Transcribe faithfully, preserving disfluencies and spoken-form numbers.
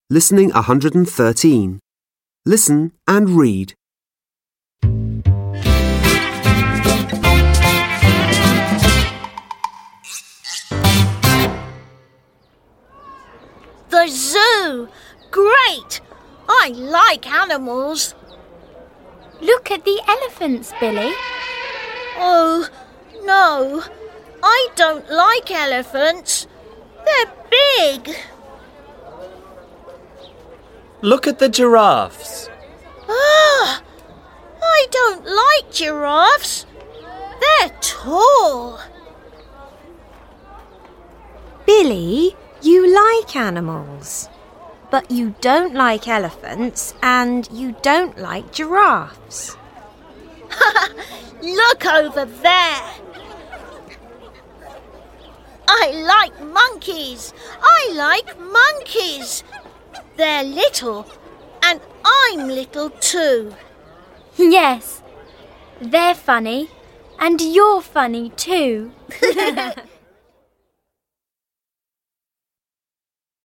Listening one hundred thirteen. Listen and read. The zoo! Great! I like animals. Look at the elephants, Billy. Oh, no. I don't like elephants. They're big. Look at the giraffes. Ah! I don't like giraffes. They're tall. Billy, you like animals, but you don't like elephants and you don't like giraffes. Look over there. I like monkeys. I like monkeys. They're little, and I'm little too. Yes, they're funny, and you're funny too.